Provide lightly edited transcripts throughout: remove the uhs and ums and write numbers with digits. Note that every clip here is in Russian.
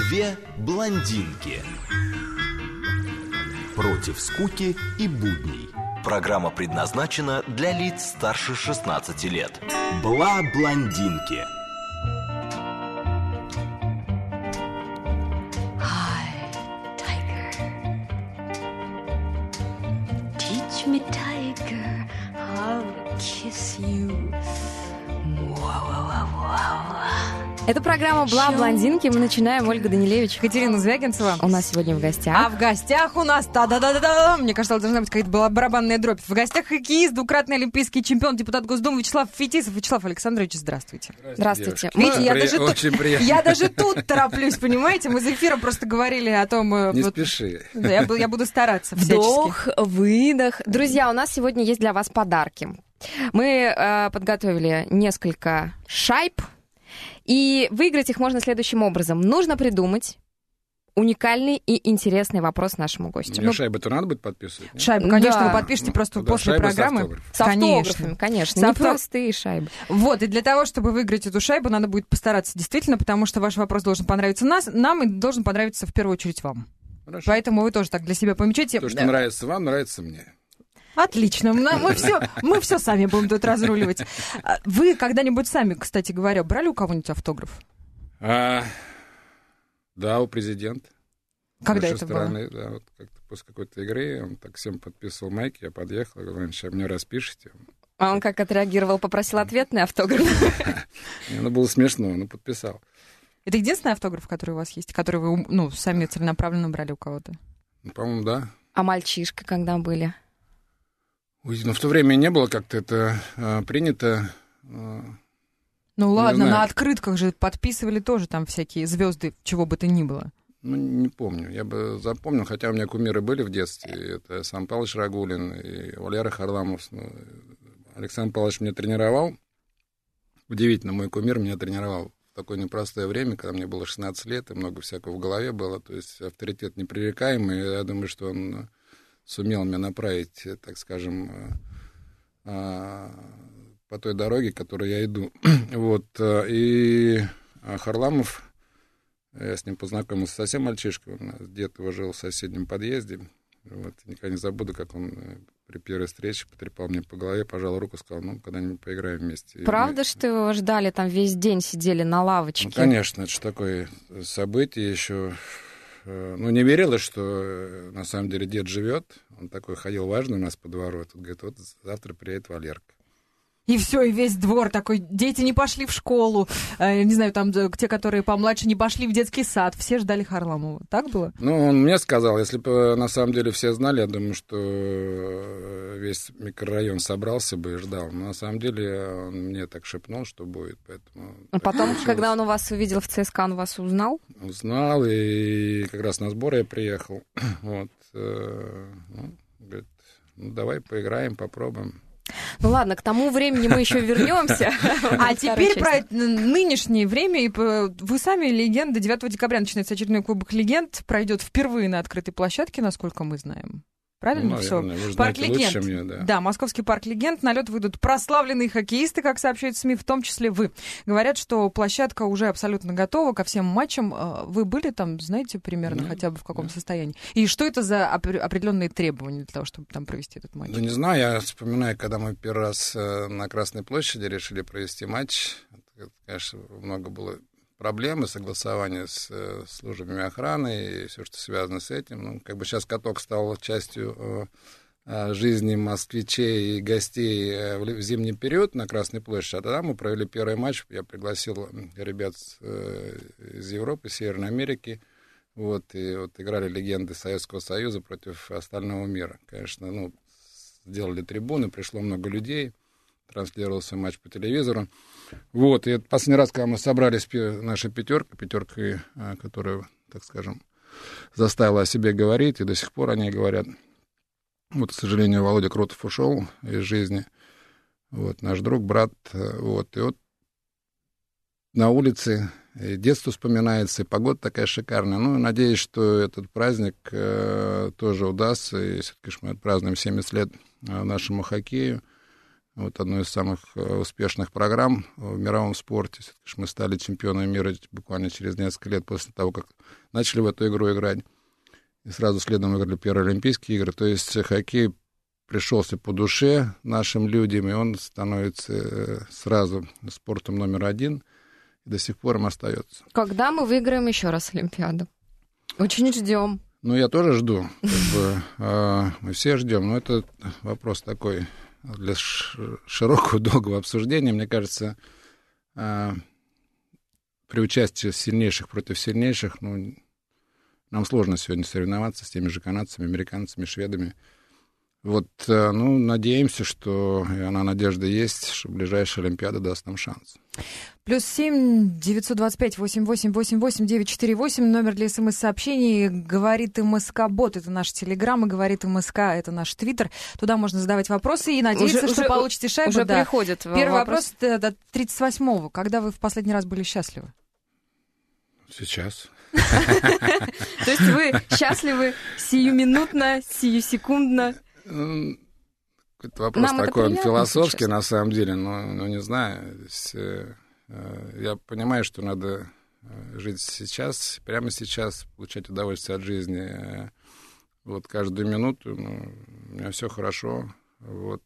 Две блондинки. Против скуки и будней. Программа предназначена для лиц старше 16 лет. Бла-блондинки. Hi, tiger. Teach me, tiger, how to kiss you. Это программа «Бла-блондинки». Мы начинаем. Ольга Данилевич, Екатерина Звягинцева. у нас сегодня в гостях. А в гостях у нас... Да-да-да-да. Мне кажется, должна быть какая-то была барабанная дробь. В гостях хоккеист, двукратный олимпийский чемпион, депутат Госдумы Вячеслав Фетисов. Вячеслав Александрович, здравствуйте. Здравствуйте. Видите, Очень приятно. я даже тут тороплюсь, понимаете? Мы за эфиром просто говорили о том... Не спеши. Да, я буду стараться всячески. Вдох, выдох. Друзья, у нас сегодня есть для вас подарки. Мы подготовили несколько шайб, и выиграть их можно следующим образом. Нужно придумать уникальный и интересный вопрос нашему гостю. Мне шайбу-то надо будет подписывать? Нет? Шайбу, конечно, Да. вы подпишите просто Да, после шайба с программы. автографом. С автографами, конечно. С Не простые шайбы. Вот, и для того, чтобы выиграть эту шайбу, надо будет постараться действительно, потому что ваш вопрос должен понравиться нам и должен понравиться в первую очередь вам. Хорошо. Поэтому вы тоже так для себя помечайте. То, что нравится вам, нравится мне. Отлично, мы все сами будем тут разруливать. Вы когда-нибудь сами, кстати говоря, брали у кого-нибудь автограф? Да, у президента. Когда С нашей это было? стороны, да, вот как-то после какой-то игры он так всем подписывал майки, я подъехал, говорю, сейчас мне распишите. А он как отреагировал? Попросил ответный автограф? Мне было смешно, но подписал. Это единственный автограф, который у вас есть, который вы сами целенаправленно брали у кого-то? Ну, по-моему, да. А мальчишка когда были? Ой, но в то время не было как-то это принято. Ну ладно, знаю. на открытках же подписывали тоже там всякие звезды, чего бы то ни было. Ну, не помню. Я бы запомнил, хотя у меня кумиры были в детстве. Это Сан Павлович Рагулин и Валера Харламов. Александр Павлович меня тренировал. Удивительно, мой кумир меня тренировал в такое непростое время, когда мне было 16 лет, и много всякого в голове было. То есть авторитет непререкаемый. Я думаю, что он сумел меня направить, так скажем, по той дороге, которой я иду. Вот. И Харламов, я с ним познакомился совсем мальчишкой. У нас дед его жил в соседнем подъезде. Вот. Никогда не забуду, как он при первой встрече потрепал мне по голове, пожал руку, сказал, когда-нибудь поиграем вместе. Правда, что его ждали, там весь день сидели на лавочке? Ну, конечно, это же такое событие еще. Не верилось, что на самом деле дед живет. Он такой ходил важный у нас по двору. Тут говорит, вот завтра приедет Валерка. И все, и весь двор такой, дети не пошли в школу, не знаю, там те, которые помладше, не пошли в детский сад, все ждали Харламова. Так было? Он мне сказал, если бы на самом деле все знали, я думаю, что весь микрорайон собрался бы и ждал. Но на самом деле он мне так шепнул, что будет, поэтому... А потом, когда он вас увидел в ЦСКА, он вас узнал? Узнал, и как раз на сбор я приехал. Вот. Говорит, давай поиграем, попробуем. Ну ладно, к тому времени мы еще вернемся. А теперь про нынешнее время. И вы сами легенда. 9 декабря начинается очередной Кубок легенд. Пройдет впервые на открытой площадке, насколько мы знаем. Правильно все? Парк легенд. Да, Московский парк легенд. На лед выйдут прославленные хоккеисты, как сообщают СМИ, в том числе вы. Говорят, что площадка уже абсолютно готова ко всем матчам. Вы были там, знаете, примерно хотя бы в каком состоянии? И что это за определенные требования для того, чтобы там провести этот матч? Да не знаю, я вспоминаю, когда мы первый раз на Красной площади решили провести матч. Это, конечно, много было проблемы, согласования с службами охраны и все, что связано с этим. Сейчас каток стал частью жизни москвичей и гостей в зимний период на Красной площади. А тогда мы провели первый матч. Я пригласил ребят из Европы, Северной Америки. И играли легенды Советского Союза против остального мира. Конечно, сделали трибуны, пришло много людей. Транслировался матч по телевизору. И это последний раз, когда мы собрались, наша пятерка, которая, так скажем, заставила о себе говорить, и до сих пор о ней говорят. К сожалению, Володя Крутов ушел из жизни. Наш друг, брат. И на улице и детство вспоминается, и погода такая шикарная. Надеюсь, что этот праздник тоже удастся. И все-таки мы отпразднуем 70 лет нашему хоккею. вот одной из самых успешных программ в мировом спорте. Мы стали чемпионами мира буквально через несколько лет после того, как начали в эту игру играть. И сразу следом выиграли первые Олимпийские игры. То есть хоккей пришелся по душе нашим людям, и он становится сразу спортом номер один, и до сих пор им остается. Когда мы выиграем еще раз Олимпиаду? Очень ждем. Ну, я тоже жду. Мы все ждем, но это вопрос такой для широкого, долгого обсуждения. Мне кажется, при участии сильнейших против сильнейших, нам сложно сегодня соревноваться с теми же канадцами, американцами, шведами. Вот, надеемся, что надежда есть, что ближайшая Олимпиада даст нам шанс. +7 925 88 88 948, номер для СМС-сообщений. Говорит МСК-бот, это наш Телеграм, и говорит МСК, это наш Твиттер. Туда можно задавать вопросы и надеяться, что получите шайбу. Уже приходит Первый вопрос 38-го. Когда вы в последний раз были счастливы? Сейчас. То есть вы счастливы сиюминутно, сиюсекундно? Это вопрос такой философский, на самом деле, но не знаю. Я понимаю, что надо жить сейчас, прямо сейчас, получать удовольствие от жизни. Вот каждую минуту, у меня все хорошо. Вот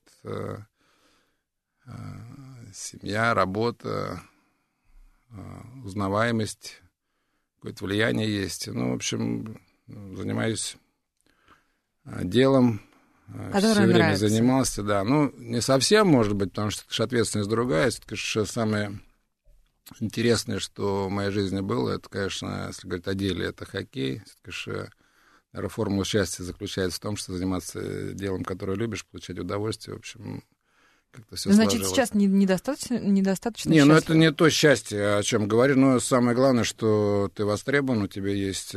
семья, работа, узнаваемость, какое-то влияние есть. В общем, занимаюсь делом, все время нравится. Занимался, да. Не совсем, может быть, потому что это же ответственность другая. Это, конечно, самое интересное, что в моей жизни было, это, конечно, если говорить о деле, это хоккей. Это, конечно, наверное, формула счастья заключается в том, что заниматься делом, которое любишь, получать удовольствие. В общем, как-то все сложилось. Значит, сейчас недостаточно Не, счастья? Это не то счастье, о чем говорю, но самое главное, что ты востребован, у тебя есть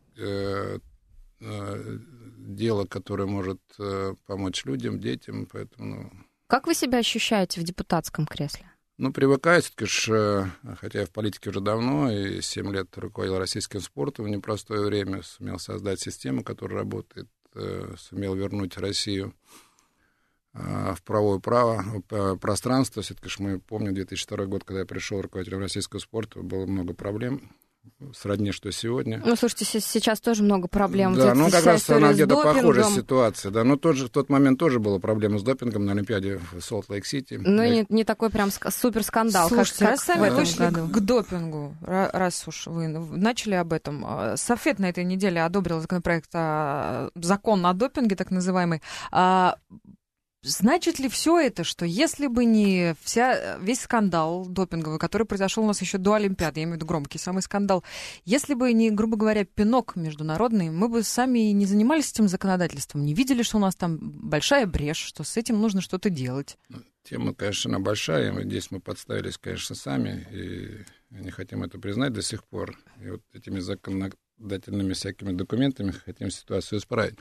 дело, которое может помочь людям, детям, поэтому... Как вы себя ощущаете в депутатском кресле? Привыкаюсь, конечно, хотя я в политике уже давно, и 7 лет руководил российским спортом в непростое время, сумел создать систему, которая работает, сумел вернуть Россию в правое пространство. Все-таки мы помним 2002 год, когда я пришел руководителем российского спорта, было много проблем. Сродни, что сегодня. Слушайте, сейчас тоже много проблем. Да, как раз она где-то похожая ситуация. Да, в тот момент тоже была проблема с допингом на Олимпиаде в Солт-Лейк-Сити. Не такой прям супер скандал. Слушайте, раз сами вышли к допингу, раз уж вы начали об этом, Софет на этой неделе одобрил законопроект, закон о допинге, так называемый. Значит ли все это, что если бы не весь скандал допинговый, который произошел у нас еще до Олимпиады, я имею в виду громкий самый скандал, если бы не, грубо говоря, пинок международный, мы бы сами не занимались этим законодательством, не видели, что у нас там большая брешь, что с этим нужно что-то делать? Тема, конечно, большая, и здесь мы подставились, конечно, сами, и не хотим это признать до сих пор. И вот этими законодательными всякими документами хотим ситуацию исправить.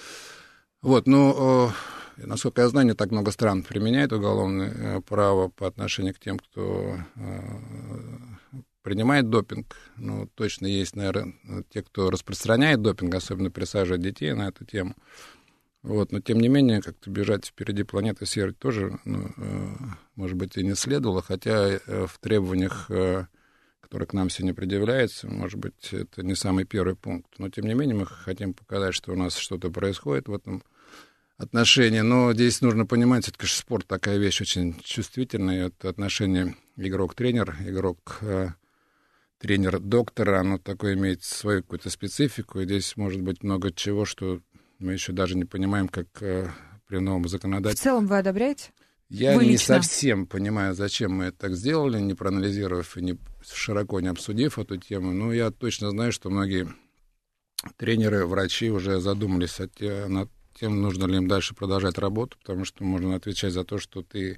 Насколько я знаю, не так много стран применяет уголовное право по отношению к тем, кто принимает допинг. Точно есть, наверное, те, кто распространяет допинг, особенно присаживает детей на эту тему. Но тем не менее, как-то бежать впереди планеты Серой тоже, может быть, и не следовало, хотя в требованиях, которые к нам сегодня предъявляются, может быть, это не самый первый пункт. Но тем не менее, мы хотим показать, что у нас что-то происходит в этом отношения, но здесь нужно понимать, это, конечно, спорт такая вещь очень чувствительная, это отношение игрок-тренер, тренер-доктор, оно такое имеет свою какую-то специфику, и здесь может быть много чего, что мы еще даже не понимаем, как при новом законодательстве. В целом вы одобряете? Я не совсем понимаю, зачем мы это так сделали, не проанализировав и широко не обсудив эту тему, но я точно знаю, что многие тренеры, врачи уже задумались над тем, нужно ли им дальше продолжать работу, потому что можно отвечать за то, что ты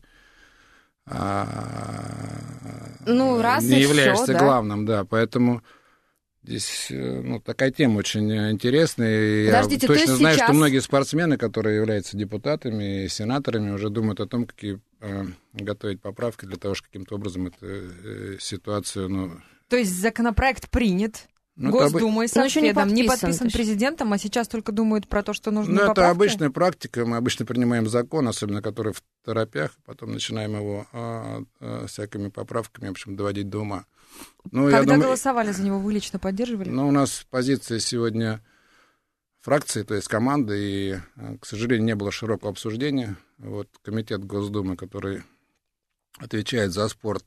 не являешься главным, да, поэтому здесь такая тема очень интересная. Подождите, я точно знаю, что многие спортсмены, которые являются депутатами и сенаторами, уже думают о том, какие готовить поправки для того, чтобы каким-то образом эту ситуацию... То есть законопроект принят, Госдумой, Совседом, не подписан президентом, а сейчас только думают про то, что нужно поправки? Это обычная практика. Мы обычно принимаем закон, особенно который в торопях, потом начинаем его всякими поправками, в общем, доводить до ума. Когда голосовали за него, вы лично поддерживали? У нас позиция сегодня фракции, то есть команды, и, к сожалению, не было широкого обсуждения. Комитет Госдумы, который отвечает за спорт,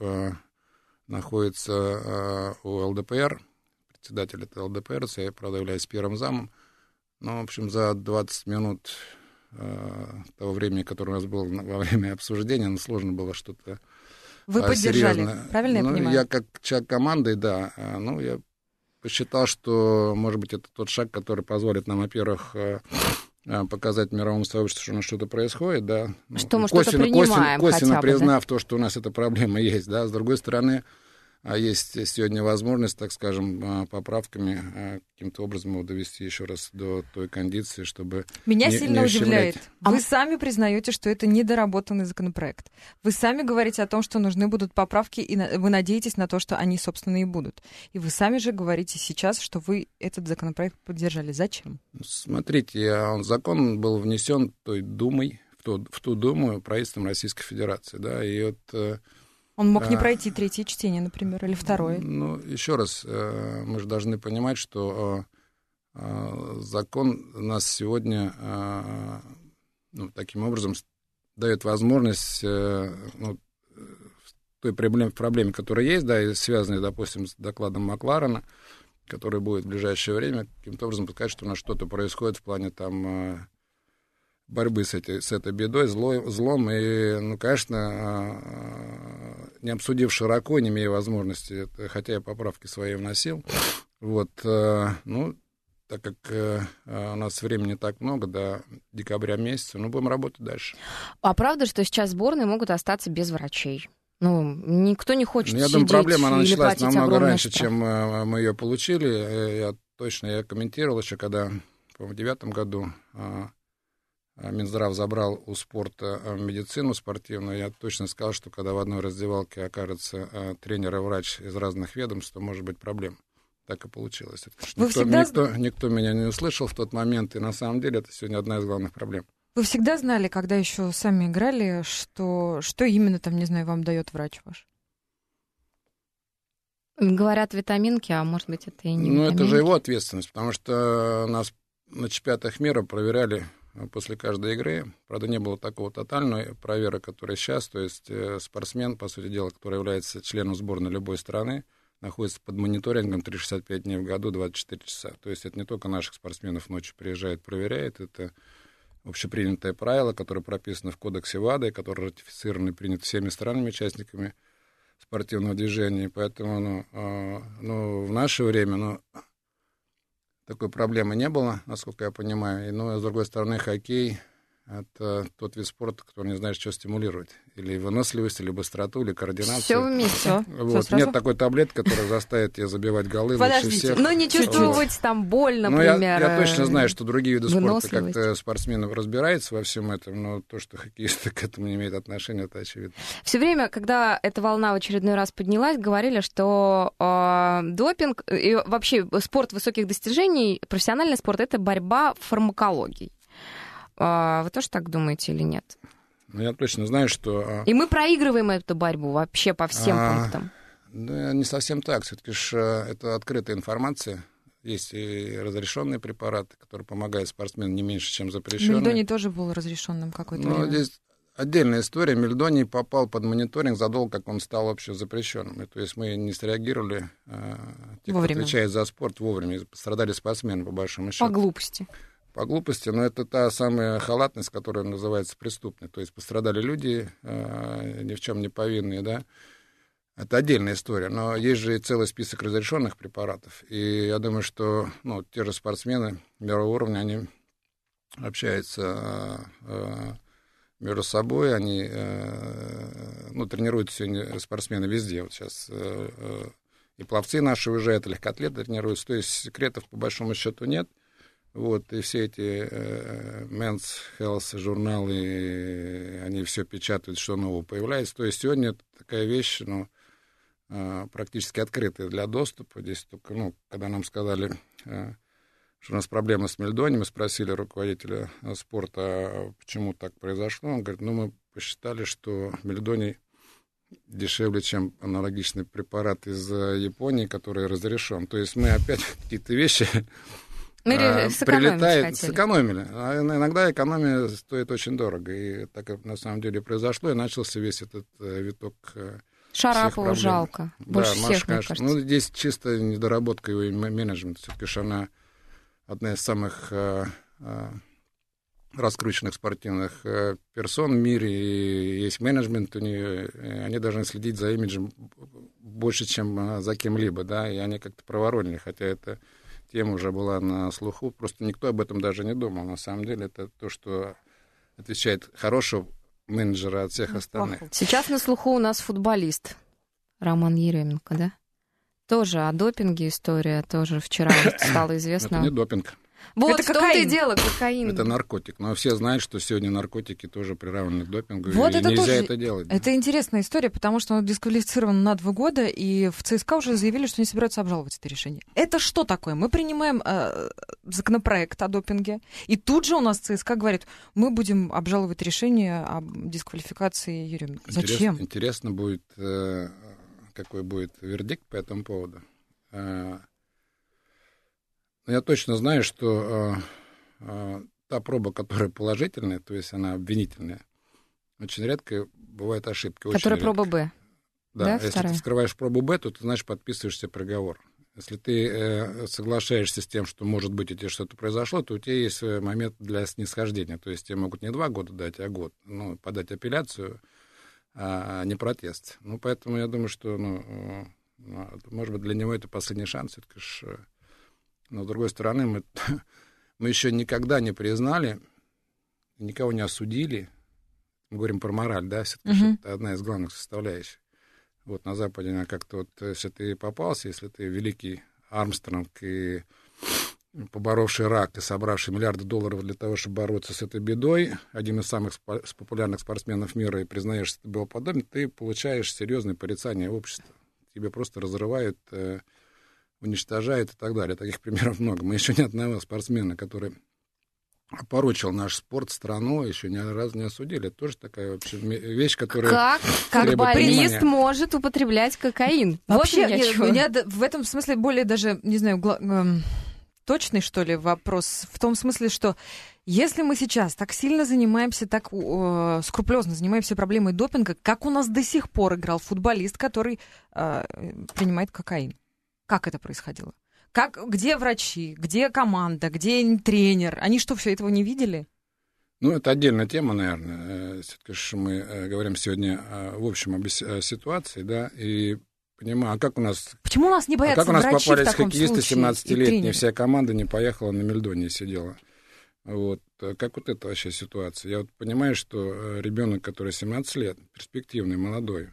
находится у ЛДПР. Председатель это ЛДПР, я, правда, являюсь первым замом. В общем, за 20 минут того времени, которое у нас было во время обсуждения, сложно было что-то Вы поддержали, серьезно. Правильно я понимаю? Я как человек команды, да. Я посчитал, что, может быть, это тот шаг, который позволит нам, во-первых, показать мировому сообществу, что у нас что-то происходит, да. Что мы что-то принимаем косвенно хотя бы, признав да? то, что у нас эта проблема есть, да. С другой стороны, есть сегодня возможность, так скажем, поправками каким-то образом его довести еще раз до той кондиции, чтобы... Меня сильно удивляет. Вы сами признаете, что это недоработанный законопроект. Вы сами говорите о том, что нужны будут поправки, и вы надеетесь на то, что они, собственно, и будут. И вы сами же говорите сейчас, что вы этот законопроект поддержали. Зачем? Смотрите, закон был внесен той Думой, в ту Думу правительством Российской Федерации, да, и Он мог не пройти третье чтение, например, или второе. Еще раз, мы же должны понимать, что закон нас сегодня таким образом дает возможность той проблеме, которая есть, да, и связанной, допустим, с докладом Макларена, который будет в ближайшее время, каким-то образом сказать, что у нас что-то происходит в плане там борьбы с этой бедой, злом, и, конечно, не обсудив широко, не имея возможности, хотя я поправки свои вносил, так как у нас времени не так много, до декабря месяца, будем работать дальше. А правда, что сейчас сборные могут остаться без врачей? Никто не хочет я сидеть думаю, проблема она или началась платить намного раньше, штраф. чем мы ее получили. Я комментировал еще, когда, по-моему, в 2009 году Минздрав забрал у спорта медицину спортивную. Я точно сказал, что когда в одной раздевалке окажется тренер и врач из разных ведомств, то может быть проблема. Так и получилось. Никто меня не услышал в тот момент, и на самом деле это сегодня одна из главных проблем. Вы всегда знали, когда еще сами играли, что именно там, не знаю, вам дает врач ваш? Говорят, витаминки, а может быть, это и не витаминки. Это же его ответственность, потому что нас на чемпионатах мира проверяли после каждой игры. Правда, не было такого тотальной проверки, которая сейчас. То есть спортсмен, по сути дела, который является членом сборной любой страны, находится под мониторингом 365 дней в году, 24 часа. То есть это не только наших спортсменов ночью приезжает, проверяет. Это общепринятое правило, которое прописано в кодексе ВАДА, которое ратифицировано и принято всеми странами-участниками спортивного движения. Поэтому в наше время такой проблемы не было, насколько я понимаю. Но, с другой стороны, хоккей — это тот вид спорта, который не знаешь, что стимулировать. Или выносливость, или быстроту, или координацию. Все вместе. Нет такой таблетки, которая заставит тебя забивать голы лучше всех. Не чувствовать там боль, например. Я точно знаю, что другие виды спорта, как-то спортсмены разбираются во всем этом, но то, что хоккеисты к этому не имеют отношения, это очевидно. Все время, когда эта волна в очередной раз поднялась, говорили, что допинг и вообще спорт высоких достижений, профессиональный спорт — это борьба фармакологией. Вы тоже так думаете или нет? Я точно знаю, что... И мы проигрываем эту борьбу вообще по всем пунктам. Да, не совсем так. Все-таки это открытая информация. Есть и разрешенные препараты, которые помогают спортсменам не меньше, чем запрещенные. Мельдоний тоже был разрешенным какое-то время. Здесь отдельная история. Мельдоний попал под мониторинг задолго, как он стал вообще запрещенным. И, то есть мы не среагировали, те, кто отвечает за спорт, вовремя. Пострадали спортсмены, по большому счету. По глупости, но это та самая халатность, которая называется преступной. То есть пострадали люди, ни в чем не повинные, да. Это отдельная история, но есть же и целый список разрешенных препаратов. И я думаю, что те же спортсмены мирового уровня, они общаются между собой, они тренируются сегодня спортсмены везде. Вот сейчас и пловцы наши уезжают, и легкоатлеты тренируются. То есть секретов по большому счету нет. И все эти Men's Health журналы, они все печатают, что нового появляется. То есть сегодня такая вещь, практически открытые для доступа. Здесь только, когда нам сказали, что у нас проблемы с мельдонием, мы спросили руководителя спорта, почему так произошло. Он говорит, мы посчитали, что мельдоний дешевле, чем аналогичный препарат из Японии, который разрешен. То есть мы опять какие-то вещи сэкономили. А иногда экономия стоит очень дорого. И так на самом деле произошло, и начался весь этот виток Шарапову жалко. Больше всех, Маша, мне конечно. кажется. Здесь чисто недоработка его менеджмента. Все-таки она одна из самых раскрученных спортивных персон в мире, и есть менеджмент у нее, они должны следить за имиджем больше, чем за кем-либо, да, и они как-то проворонили, хотя эта тема уже была на слуху, просто никто об этом даже не думал. На самом деле это то, что отличает хорошего менеджера от всех остальных. Сейчас на слуху у нас футболист Роман Еременко, да? Тоже о допинге история, тоже вчера стало известно. Это не допинг. Вот, это в том-то и дело, кокаин. Это наркотик. Но все знают, что сегодня наркотики тоже приравнены к допингу, вот и это нельзя тоже, это делать. Это интересная история, потому что он дисквалифицирован на 2 года, и в ЦСКА уже заявили, что не собираются обжаловать это решение. Это что такое? Мы принимаем законопроект о допинге, и тут же у нас ЦСКА говорит, мы будем обжаловать решение об дисквалификации Еременко. Зачем? Интересно будет, какой будет вердикт по этому поводу. Я точно знаю, что та проба, которая положительная, то есть она обвинительная, очень редко бывает ошибка. Которая проба Б. Да, да, если вторая? ты скрываешь пробу Б, то ты, значит, подписываешься приговор. Если ты соглашаешься с тем, что, может быть, у тебя что-то произошло, то у тебя есть момент для снисхождения. То есть тебе могут не 2 года дать, а год. Подать апелляцию, а не протест. Поэтому я думаю, что, может быть, для него это последний шанс. Все-таки но, с другой стороны, мы еще никогда не признали, никого не осудили. Мы говорим про мораль, да, все-таки это одна из главных составляющих. Вот на Западе как-то если ты попался, если ты великий Армстронг и поборовший рак и собравший миллиарды долларов для того, чтобы бороться с этой бедой, один из самых популярных спортсменов мира, и признаешь, что ты был подобен, ты получаешь серьезное порицание общества. Тебе просто разрывают, уничтожают и так далее. Таких примеров много. Мы еще ни одного спортсмена, который опорочил наш спорт, страну, еще ни разу не осудили. Это тоже такая вообще вещь, которая... Как баллист может употреблять кокаин? Вообще, у меня в этом смысле более даже, не знаю, точный, что ли, вопрос. В том смысле, что если мы сейчас так сильно занимаемся, так скрупулезно занимаемся проблемой допинга, как у нас до сих пор играл футболист, который принимает кокаин? Как это происходило? Где врачи, где команда, где тренер? Они что, все этого не видели? Это отдельная тема, наверное. Все-таки мы говорим сегодня в общем об ситуации, да, и понимаю, а как у нас... Почему у нас не боятся врачи в таком случае? Как у нас попались хоккеисты 17-летние, вся команда не поехала на Мельдонии, сидела. Как эта вообще ситуация? Я понимаю, что ребенок, который 17 лет, перспективный, молодой,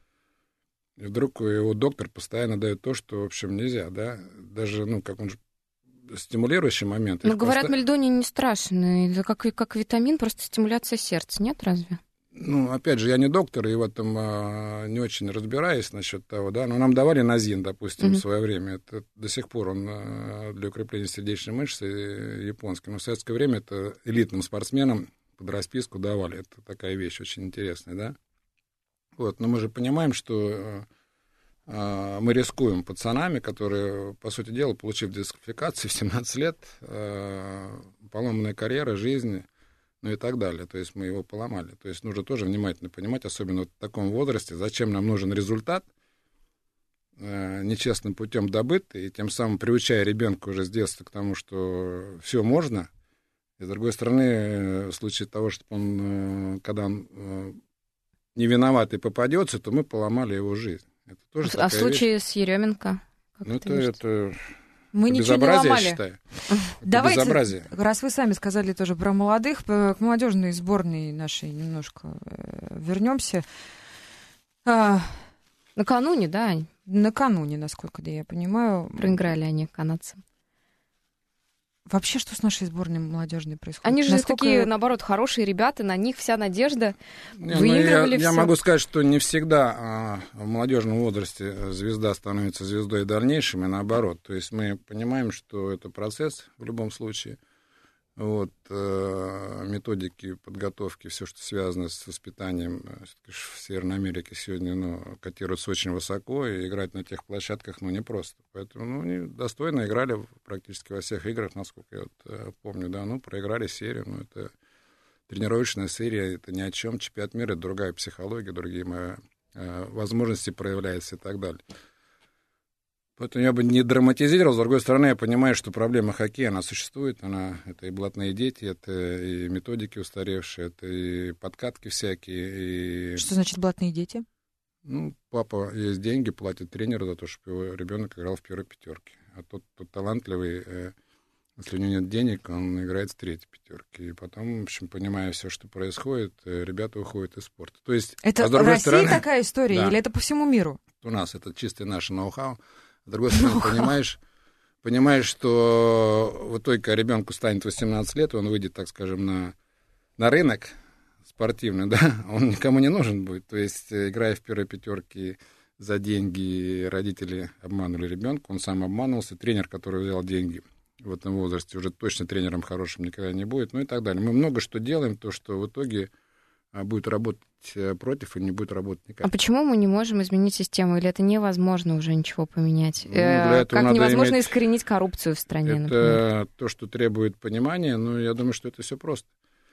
и вдруг его доктор постоянно дает то, что, в общем, нельзя, да? Даже, как он же стимулирующий момент. Говорят, мельдоний не страшный. Это как витамин, просто стимуляция сердца, нет, разве? Опять же, я не доктор, и в этом не очень разбираюсь насчет того, да. Но нам давали Назин, допустим, в свое время. Это до сих пор он для укрепления сердечной мышцы японский. Но в советское время это элитным спортсменам под расписку давали. Это такая вещь очень интересная, да. Но мы же понимаем, что мы рискуем пацанами, которые, по сути дела, получив дисквалификацию в 17 лет, поломанная карьера, жизнь, и так далее. То есть мы его поломали. То есть нужно тоже внимательно понимать, особенно в таком возрасте, зачем нам нужен результат, нечестным путем добытый, и тем самым приучая ребенка уже с детства к тому, что все можно. И, с другой стороны, в случае того, что когда он не виноват и попадется, то мы поломали его жизнь. Это тоже в случае с Еременко? Это мы ничего не ломали. Я считаю. Давайте, безобразие. Раз вы сами сказали тоже про молодых, к молодежной сборной нашей немножко вернемся. Накануне, да? Накануне, насколько я понимаю. Проиграли они канадцам. Вообще, что с нашей сборной молодежной происходит? Они же такие, наоборот, хорошие ребята, на них вся надежда. Выигрывали все. Я могу сказать, что не всегда в молодежном возрасте звезда становится звездой дальнейшим, и наоборот. То есть мы понимаем, что это процесс в любом случае. Вот, методики подготовки, все, что связано с воспитанием, в Северной Америке сегодня котируются очень высоко, и играть на тех площадках непросто. Поэтому они достойно играли практически во всех играх, насколько я помню, да, проиграли серию, это тренировочная серия, это ни о чем, чемпионат мира, это другая психология, другие возможности проявляются и так далее. Поэтому я бы не драматизировал. С другой стороны, я понимаю, что проблема хоккея, она существует. Это и блатные дети, это и методики устаревшие, это и подкатки всякие. Что значит блатные дети? Папа есть деньги, платит тренеру за то, чтобы его ребенок играл в первой пятерке. А тот талантливый, если у него нет денег, он играет в третьей пятерке. И потом, в общем, понимая все, что происходит, ребята уходят из спорта. То есть, это в России такая история, да. Или это по всему миру? У нас это чистый наш ноу-хау. С другой стороны, понимаешь, что вот только ребенку станет 18 лет, он выйдет, так скажем, на рынок спортивный, да, он никому не нужен будет. То есть, играя в первой пятерке за деньги, родители обманули ребенка, он сам обманывался, тренер, который взял деньги в этом возрасте, уже точно тренером хорошим никогда не будет, и так далее. Мы много что делаем, то, что в итоге будет работать против и не будет работать никак. А почему мы не можем изменить систему? Или это невозможно уже ничего поменять? Как невозможно искоренить коррупцию в стране, например? Это то, что требует понимания, я думаю, что это все просто.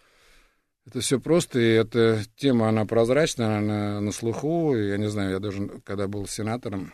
Это все просто, и эта тема, она прозрачная, она на слуху. И, я не знаю, я даже, когда был сенатором,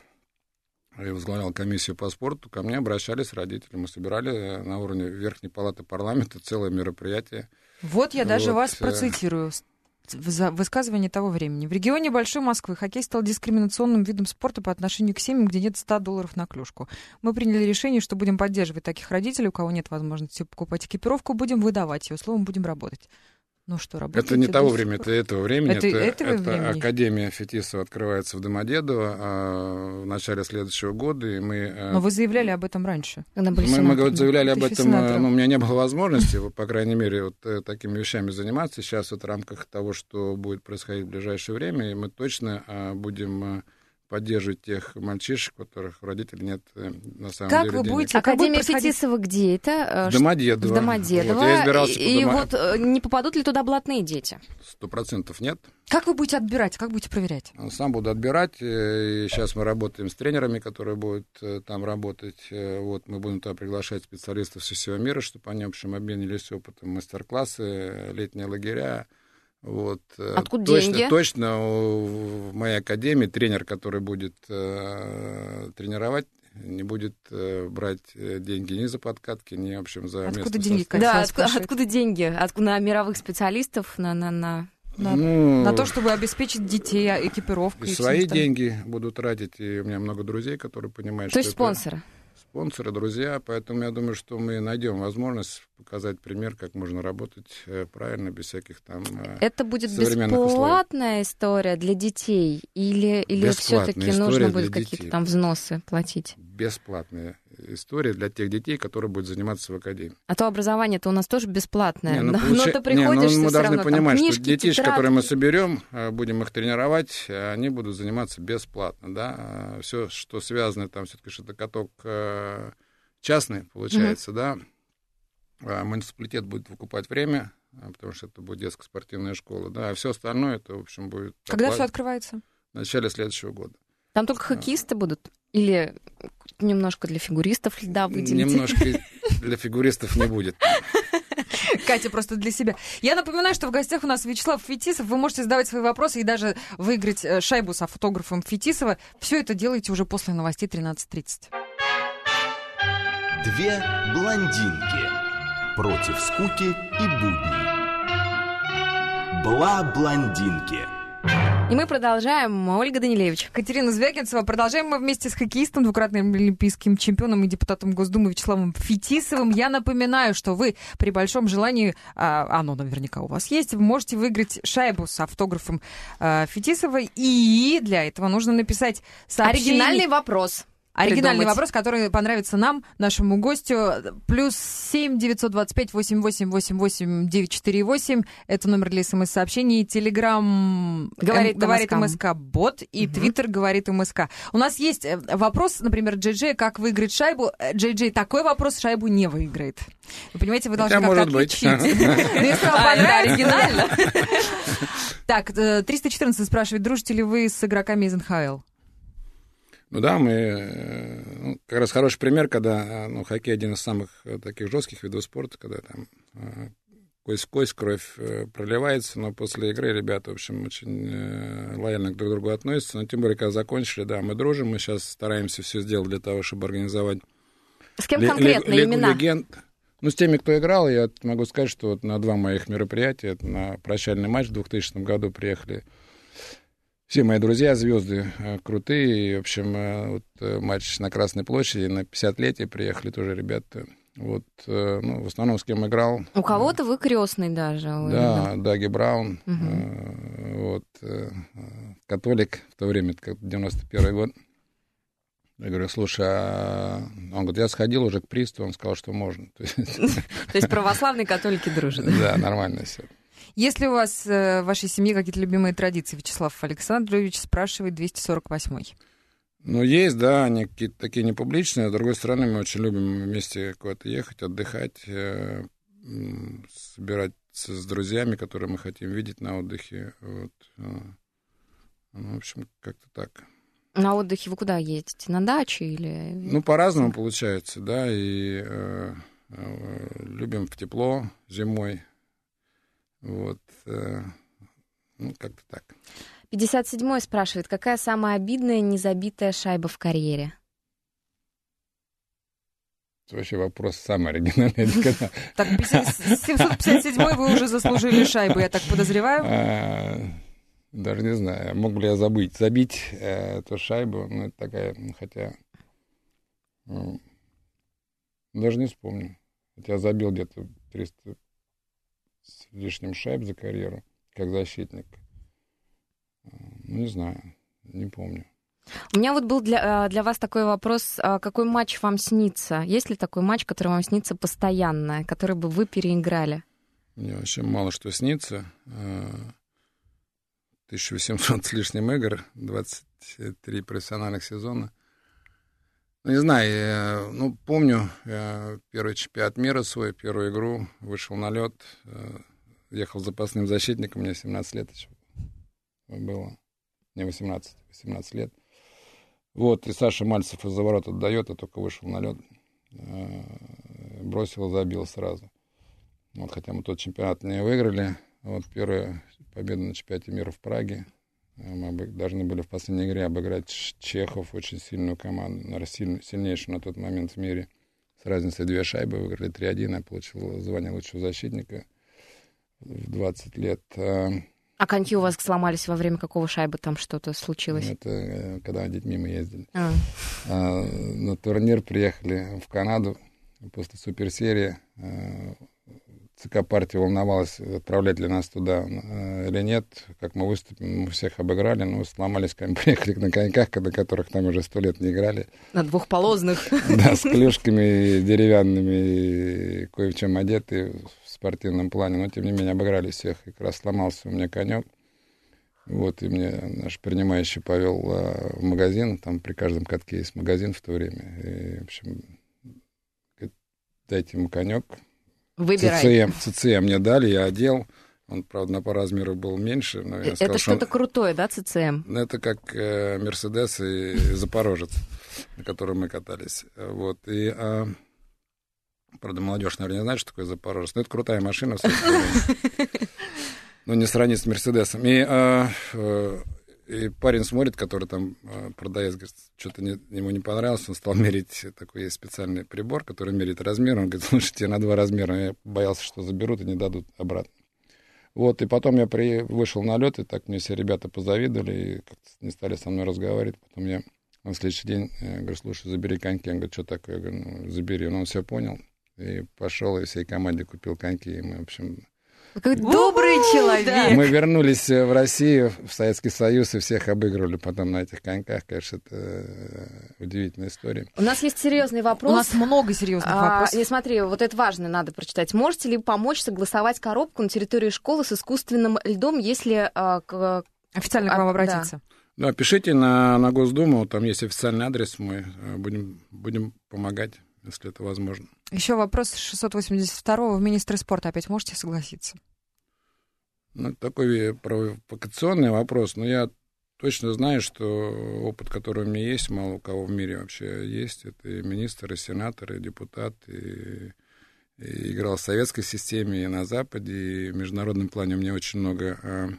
я возглавлял комиссию по спорту, ко мне обращались родители. Мы собирали на уровне Верхней палаты парламента целое мероприятие. Вот я даже вас процитирую. Высказывание того времени. В регионе Большой Москвы хоккей стал дискриминационным видом спорта по отношению к семьям, где нет $100 на клюшку. Мы приняли решение, что будем поддерживать таких родителей, у кого нет возможности покупать экипировку, будем выдавать ее, словом, будем работать. Что работать? Это не того времени, это этого времени. Это Академия Фетисова открывается в Домодедово в начале следующего года. И Но вы заявляли об этом раньше. Мы заявляли об этом, но у меня не было возможности, по крайней мере, такими вещами заниматься. Сейчас в рамках того, что будет происходить в ближайшее время, и мы точно будем поддерживать тех мальчишек, у которых родителей нет на самом деле денег. Как вы будете? Академия Фетисова где это? В Домодедово. В Домодедово. Вот я избирался не попадут ли туда блатные дети? 100% нет. Как вы будете отбирать? Как будете проверять? Сам буду отбирать. И сейчас мы работаем с тренерами, которые будут там работать. Мы будем туда приглашать специалистов со всего мира, чтобы они, в общем, обменились опытом, мастер-классы, летние лагеря. Откуда деньги? Точно в моей академии тренер, который будет тренировать, не будет брать деньги ни за подкатки, ни, в общем, за место. Откуда деньги? Откуда деньги? На мировых специалистов, на то, чтобы обеспечить детей экипировкой. Свои деньги буду тратить, и у меня много друзей, которые понимают, что это... То есть спонсоры? Спонсоры, друзья, поэтому я думаю, что мы найдем возможность показать пример, как можно работать правильно, без всяких там это будет бесплатная история для детей или все-таки нужно будет какие-то там взносы платить? Бесплатная история для тех детей, которые будут заниматься в академии. А то образование-то у нас тоже бесплатное. Но ты приходишь, мы должны равно, понимать, книжки, что детишек, которые мы соберем, будем их тренировать, они будут заниматься бесплатно. Да? Все, что связано, там все-таки что-то каток частный, получается, да. Муниципалитет будет выкупать время, потому что это будет детская спортивная школа. Да? А все остальное, это, в общем, будет... Когда все открывается? В начале следующего года. Там только хоккеисты будут? Или немножко для фигуристов льда выделить? Немножко для фигуристов не будет. Катя просто для себя. Я напоминаю, что в гостях у нас Вячеслав Фетисов. Вы можете задавать свои вопросы и даже выиграть шайбу с автографом Фетисова. Все это делайте уже после новостей 13:30. Две блондинки против скуки и будней. Бла-блондинки. И мы продолжаем. Ольга Данилевич. Катерина Звягинцева. Продолжаем мы вместе с хоккеистом, двукратным олимпийским чемпионом и депутатом Госдумы Вячеславом Фетисовым. Я напоминаю, что вы при большом желании, оно наверняка у вас есть, вы можете выиграть шайбу с автографом Фетисова. И для этого нужно написать сообщение. Оригинальный вопрос. Оригинальный вопрос, который понравится нам, нашему гостю. +7 925 88 88 948. Это номер для СМС-сообщений. Телеграм говорит МСК Бот и Твиттер говорит МСК. У нас есть вопрос, например, Джей-Джей, как выиграть шайбу. Джей-Джей, такой вопрос шайбу не выиграет. Вы понимаете, вы должны как-то отличить. Оригинально. Так, 314 спрашивает, дружите ли вы с игроками из НХЛ? Ну да, мы... как раз хороший пример, когда хоккей один из самых таких жестких видов спорта, когда там кость в кость, кровь проливается, но после игры ребята, в общем, очень лояльно друг к другу относятся, но тем более, когда закончили, да, мы дружим, мы сейчас стараемся все сделать для того, чтобы организовать... С кем конкретно имена? Легенд. Ну, с теми, кто играл, я могу сказать, что вот на 2 моих мероприятия, на прощальный матч в 2000 году приехали все мои друзья, звезды крутые. И, в общем, вот матч на Красной площади, на 50-летие приехали тоже ребята. Вот, в основном с кем играл. У кого-то вы крестный даже. Да, Даги Браун. Вот, католик в то время, это 91-й год. Я говорю, слушай, он говорит, я сходил уже к приставу, он сказал, что можно. То есть православные католики дружат. Да, нормально все. Есть ли у вас в вашей семье какие-то любимые традиции? Вячеслав Александрович спрашивает, 248-й. Ну, есть, да, они какие-то такие непубличные. С другой стороны, мы очень любим вместе куда-то ехать, отдыхать, собираться с друзьями, которые мы хотим видеть на отдыхе. Вот. В общем, как-то так. На отдыхе вы куда ездите? На дачу или... Ну, по-разному получается, да, и любим в тепло зимой. Вот, как-то так. 57-й спрашивает, какая самая обидная незабитая шайба в карьере? Это вообще вопрос самый оригинальный. Так, 757-й вы уже заслужили шайбу, я так подозреваю. Даже не знаю, мог ли я забить эту шайбу, ну, это такая, хотя, даже не вспомню. Хотя забил где-то 300 с лишним шайб за карьеру, как защитник. Ну, не знаю, не помню. У меня вот был для вас такой вопрос, какой матч вам снится? Есть ли такой матч, который вам снится постоянно, который бы вы переиграли? Мне вообще мало что снится. 1800 с лишним игр, 23 профессиональных сезона. Ну, не знаю, помню первый чемпионат мира свой, первую игру, вышел на лед, ехал запасным защитником, мне 17 лет еще было, не 18 лет. Вот, и Саша Мальцев из-за ворот отдает, я только вышел на лед, бросил и забил сразу. Вот, хотя мы тот чемпионат не выиграли. Вот первая победа на чемпионате мира в Праге. Мы должны были в последней игре обыграть чехов, очень сильную команду, наверное, сильнейшую на тот момент в мире. С разницей 2 шайбы, выиграли 3-1, я получил звание лучшего защитника в 20 лет. А коньки у вас сломались во время какого шайбы там что-то случилось? Это когда детьми мы ездили. На турнир приехали в Канаду после суперсерии. ЦК партии волновалась, отправлять ли нас туда или нет. Как мы выступим, мы всех обыграли, но сломались, приехали на коньках, на которых там уже 100 лет не играли. На двухполозных. Да, с клюшками деревянными, и кое в чем одеты в спортивном плане, но тем не менее обыграли всех. И как раз сломался у меня конек. Вот, и мне наш принимающий повел в магазин, там при каждом катке есть магазин в то время. И, в общем, говорит, дайте ему конек. Выбирай. ЦЦМ мне дали, я одел. Он, правда, по размеру был меньше. Но я сказал, это что-то крутое, да, ЦЦМ? Это как Мерседес и Запорожец, на котором мы катались. Вот. И, правда, молодежь, наверное, не знает, что такое Запорожец. Но это крутая машина. Но не сравнить с Мерседесом. И парень смотрит, который там продавец, говорит, что-то ему не понравилось, он стал мерить, такой есть специальный прибор, который меряет размер, он говорит, слушайте, на 2 размера, я боялся, что заберут и не дадут обратно. Вот, и потом я вышел на лед, и так мне все ребята позавидовали, и как-то не стали со мной разговаривать, потом я на следующий день говорю, слушай, забери коньки, он говорит, что такое, я говорю, забери, он все понял, и пошел, и всей команде купил коньки, и мы, в общем... Какой добрый человек. Мы вернулись в Россию, в Советский Союз, и всех обыгрывали потом на этих коньках. Конечно, это удивительная история. У нас есть серьезный вопрос. У нас много серьезных вопросов. И смотри, вот это важно, надо прочитать. Можете ли помочь согласовать коробку на территории школы с искусственным льдом, если... Официально к вам обратиться? Да, пишите на Госдуму, там есть официальный адрес, мы будем помогать, если это возможно. Еще вопрос 682-го. В министры спорта опять можете согласиться? Ну, такой провокационный вопрос, но я точно знаю, что опыт, который у меня есть, мало у кого в мире вообще есть, это и министр, и сенатор, и депутат, и играл в советской системе, и на Западе, и в международном плане у меня очень много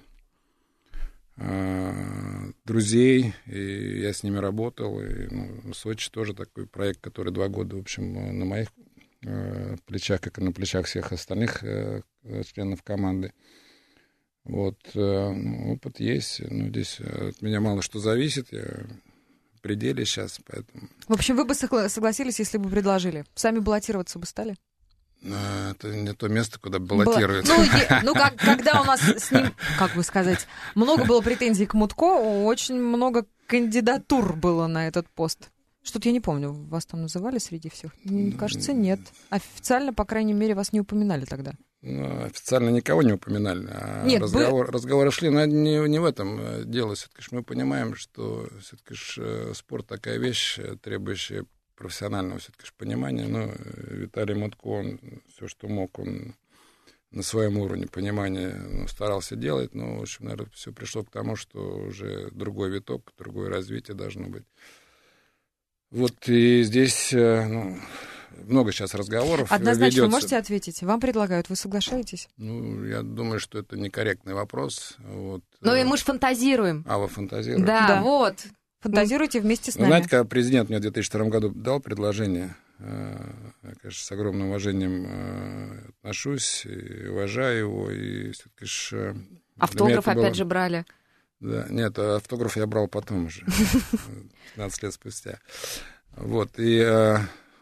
друзей, и я с ними работал, и Сочи тоже такой проект, который 2 года, в общем, на моих плечах, как и на плечах всех остальных членов команды. Вот, опыт есть, но здесь от меня мало что зависит, я в пределе сейчас, поэтому... В общем, вы бы согласились, если бы предложили? Сами баллотироваться бы стали? Это не то место, куда баллотируют. Когда у нас с ним, как бы сказать, много было претензий к Мутко, очень много кандидатур было на этот пост. Что-то я не помню, вас там называли среди всех? Кажется, нет. Официально, по крайней мере, вас не упоминали тогда. Официально никого не упоминали, нет, разговоры шли, но не в этом дело. Все-таки мы понимаем, что все-таки спорт такая вещь, требующая профессионального все-таки понимания. Но Виталий Мутко, он все, что мог, он на своем уровне понимания старался делать. Но, в общем, наверное, все пришло к тому, что уже другой виток, другое развитие должно быть. Вот и здесь много сейчас разговоров. Однозначно ведется. Вы можете ответить? Вам предлагают, вы соглашаетесь? Я думаю, что это некорректный вопрос. Вот. Но мы же фантазируем. Вы фантазируете? Да, вот. Фантазируйте вместе с нами. Знаете, когда президент мне в 2002 году дал предложение, я, конечно, с огромным уважением отношусь, и уважаю его, и все-таки... Автограф опять же брали? Да, нет, автограф я брал потом уже, 15 лет спустя. Вот, и...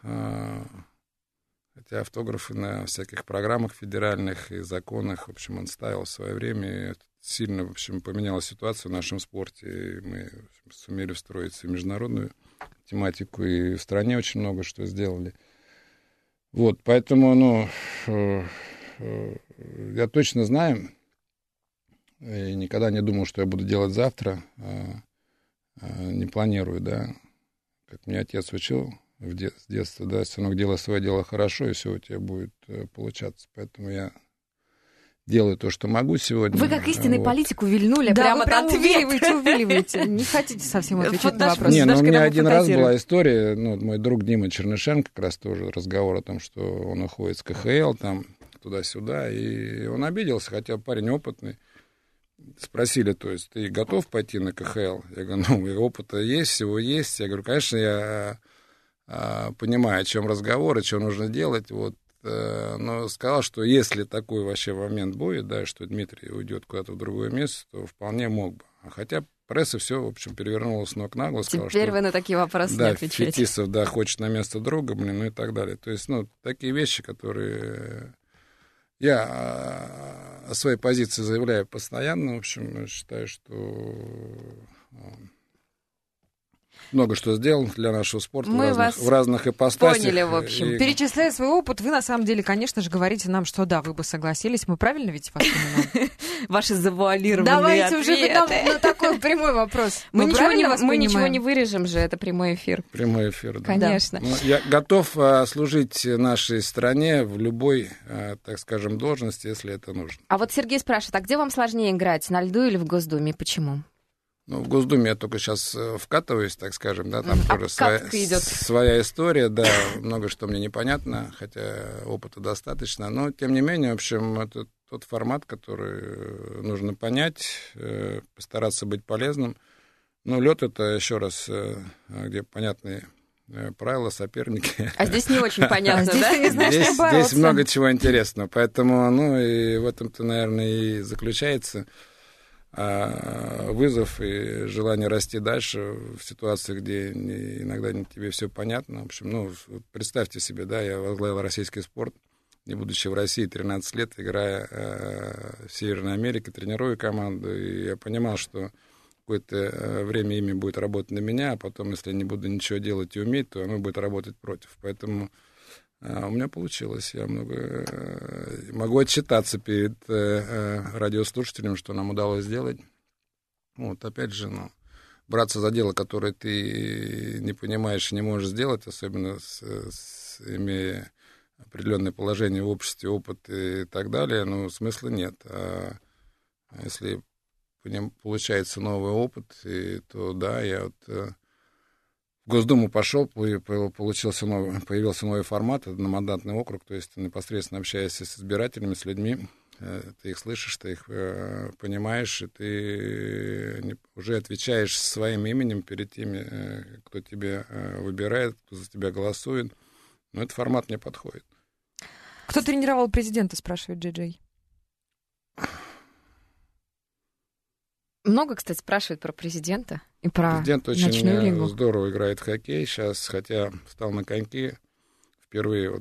Хотя автографы на всяких программах федеральных и законах, в общем, он ставил в свое время, и это сильно, в общем, поменяла ситуацию в нашем спорте, и мы, в общем, сумели встроиться в международную тематику, и в стране очень много что сделали. Вот, поэтому, я точно знаю, и никогда не думал, что я буду делать завтра, не планирую, да, как меня отец учил, с детства, да, сынок, делай свое дело хорошо, и все у тебя будет получаться. Поэтому я делаю то, что могу сегодня. Вы как истинный политик увильнули прямо от ответа. Увиливаете. Не хотите совсем отвечать на вопрос. Не, у меня один раз была история, мой друг Дима Чернышенко, как раз тоже разговор о том, что он уходит с КХЛ, там, туда-сюда, и он обиделся, хотя парень опытный. Спросили, то есть, ты готов пойти на КХЛ? Я говорю, опыта есть, всего есть. Я говорю, конечно, я... понимаю, о чем разговор, и что нужно делать, вот, но сказал, что если такой вообще момент будет, да, что Дмитрий уйдет куда-то в другое место, то вполне мог бы. Хотя пресса все, в общем, перевернула с ног на голову. Теперь сказала, вы на такие вопросы не отвечаете. Фетисов, да, хочет на место друга, и так далее. То есть, такие вещи, которые я о своей позиции заявляю постоянно, в общем, считаю, что... много что сделал для нашего спорта в разных ипостасях. Поняли, в общем. Перечисляя свой опыт, вы на самом деле, конечно же, говорите нам, что да, вы бы согласились. Мы правильно ведь вас понимаем? Ваши завуалированные Давайте ответы. уже на такой прямой вопрос. Мы ничего не вырежем же, это прямой эфир. Прямой эфир, да. Конечно. Я готов служить нашей стране в любой, так скажем, должности, если это нужно. А вот Сергей спрашивает, а где вам сложнее играть, на льду или в Госдуме? Почему? В Госдуме я только сейчас вкатываюсь, так скажем, да, там тоже своя история, да, много что мне непонятно, хотя опыта достаточно, но, тем не менее, в общем, это тот формат, который нужно понять, постараться быть полезным. Лед — это, еще раз, где понятные правила, соперники. А здесь не очень понятно, да? Здесь много чего интересного, поэтому, и в этом-то, наверное, и заключается... вызов и желание расти дальше в ситуации, где иногда тебе все понятно. В общем, представьте себе, да, я возглавил российский спорт, не будучи в России 13 лет, играя в Северной Америке, тренирую команду, и я понимал, что какое-то время ими будет работать на меня, а потом, если я не буду ничего делать и уметь, то оно будет работать против. Поэтому у меня получилось. Я могу отчитаться перед радиослушателем, что нам удалось сделать. Вот, опять же, браться за дело, которое ты не понимаешь и не можешь сделать, особенно имея определенное положение в обществе, опыт и так далее, смысла нет. А если по ним получается новый опыт, то да, я в Госдуму пошел, появился новый формат, одномандатный округ, то есть ты непосредственно общаешься с избирателями, с людьми, ты их слышишь, ты их понимаешь, и ты уже отвечаешь своим именем перед теми, кто тебя выбирает, кто за тебя голосует. Но этот формат мне подходит. Кто тренировал президента, спрашивает Джей-Джей. Много, кстати, спрашивают про президента и про президент ночную лигу. Очень здорово играет в хоккей. Сейчас, хотя встал на коньки, впервые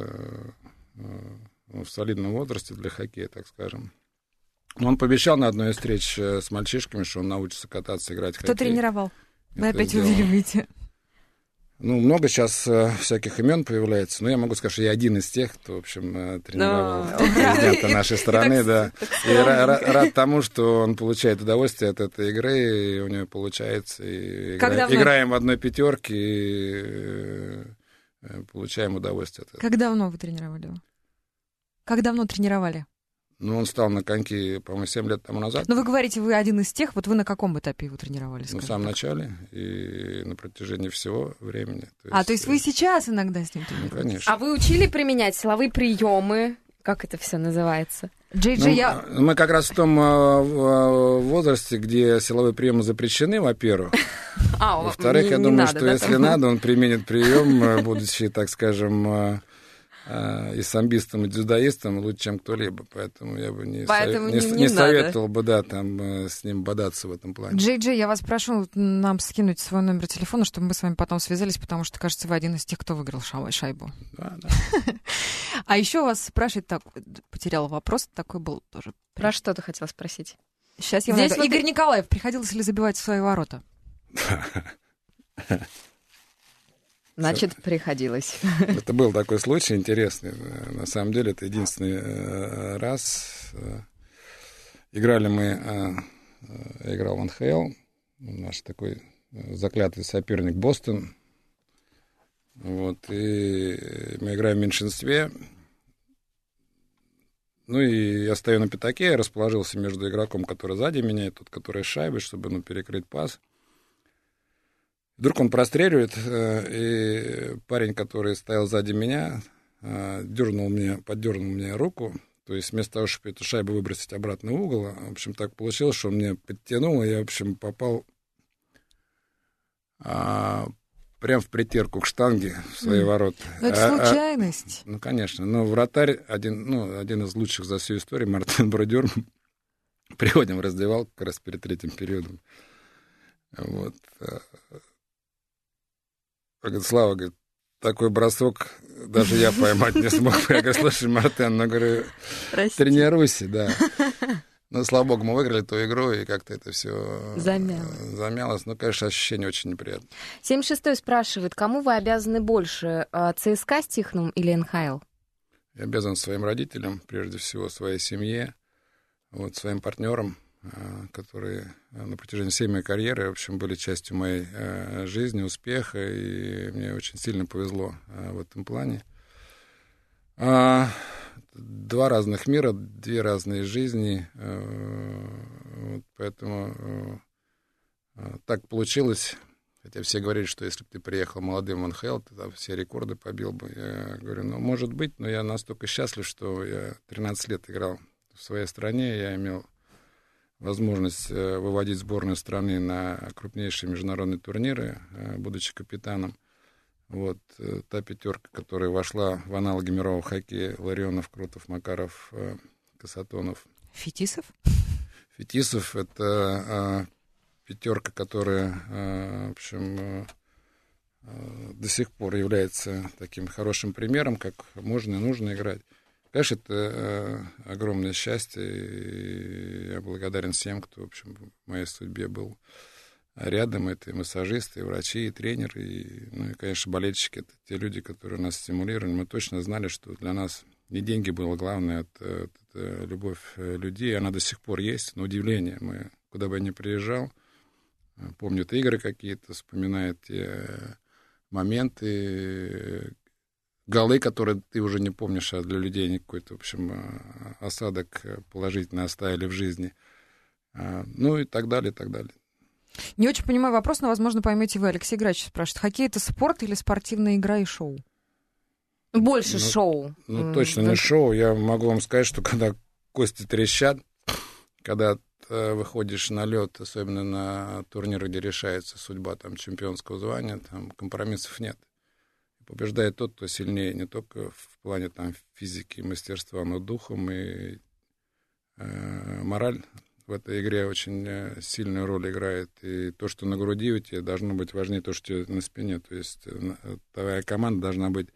в солидном возрасте для хоккея, так скажем. Но он пообещал на одной из встреч с мальчишками, что он научится кататься, играть в хоккей. Кто тренировал? Вы опять увиливаете. Много сейчас всяких имен появляется, но я могу сказать, что я один из тех, кто, в общем, тренировал президента нашей страны, да. И рад тому, что он получает удовольствие от этой игры, и у него получается. И играем в одной пятерке, и получаем удовольствие от этого. Как давно вы тренировали его? Как давно тренировали? Он стал на коньки, по-моему, 7 лет тому назад. Но вы говорите, вы один из тех, вы на каком этапе его тренировали? В самом начале и на протяжении всего времени. То есть вы сейчас иногда с ним тренируетесь? Конечно. А вы учили применять силовые приемы? Как это все называется? Мы как раз в том возрасте, где силовые приемы запрещены, во-первых. Во-вторых, я думаю, что если надо, он применит прием, будучи, так скажем, и самбистом, и дзюдоистом лучше, чем кто-либо. Поэтому я бы не советовал бы, с ним бодаться в этом плане. Джей-Джей, я вас прошу нам скинуть свой номер телефона, чтобы мы с вами потом связались, потому что, кажется, вы один из тех, кто выиграл шайбу. Да. А еще вас спрашивает, потеряла вопрос, такой был тоже. Про что ты хотела спросить? Сейчас я найду. Игорь Николаев, приходилось ли забивать в свои ворота? Значит, приходилось. Это был такой случай интересный. На самом деле, это единственный раз. Я играл в НХЛ. Наш такой заклятый соперник Бостон. И мы играем в меньшинстве. И я стою на пятаке, я расположился между игроком, который сзади меня, и тот, который с шайбой, чтобы перекрыть пас. Вдруг он простреливает, и парень, который стоял сзади меня, поддернул мне руку. То есть вместо того, чтобы эту шайбу выбросить обратно в угол, в общем, так получилось, что он меня подтянул, и я, в общем, попал прям в притирку к штанге в свои ворота. Это случайность. Конечно. Но вратарь, один из лучших за всю историю, Мартин Бродер, приходим в раздевалку как раз перед третьим периодом. Говорит, Слава, такой бросок даже я поймать не смог. Я говорю, слушай, Мартен, говорю, тренируйся, да. Слава богу, мы выиграли ту игру, и как-то это все замялось. Конечно, ощущение очень неприятное. 76-й спрашивает, кому вы обязаны больше, ЦСКА с Тихоном или НХЛ? Я обязан своим родителям, прежде всего, своей семье, своим партнерам, которые на протяжении всей моей карьеры, в общем, были частью моей жизни, успеха, и мне очень сильно повезло в этом плане. Два разных мира, две разные жизни, поэтому так получилось, хотя все говорили, что если бы ты приехал молодым в НХЛ, ты там все рекорды побил бы. Я говорю, может быть, но я настолько счастлив, что я 13 лет играл в своей стране, я имел возможность выводить сборную страны на крупнейшие международные турниры, будучи капитаном. Та пятерка, которая вошла в аналоги мирового хоккея: Ларионов, Крутов, Макаров, Касатонов. Фетисов? Фетисов — это пятерка, которая, в общем, до сих пор является таким хорошим примером, как можно и нужно играть. Конечно, это огромное счастье, и я благодарен всем, кто, в общем, в моей судьбе был рядом. Это и массажисты, и врачи, и тренеры, и конечно, болельщики. Это те люди, которые нас стимулировали. Мы точно знали, что для нас не деньги было главное, это любовь людей. Она до сих пор есть, на удивление. Мы, куда бы я ни приезжал, помнят игры какие-то, вспоминают те моменты, голы, которые ты уже не помнишь, а для людей какой-то, в общем, осадок положительно оставили в жизни. И так далее, и так далее. Не очень понимаю вопрос, но, возможно, поймете вы. Алексей Грач спрашивает, хоккей — это спорт или спортивная игра и шоу? Больше шоу. Точно не шоу. Я могу вам сказать, что когда кости трещат, когда выходишь на лед, особенно на турниры, где решается судьба там, чемпионского звания, там компромиссов нет. Побеждает тот, кто сильнее, не только в плане там, физики и мастерства, но духом и мораль в этой игре очень сильную роль играет. И то, что на груди у тебя, должно быть важнее то, что на спине. То есть твоя команда должна быть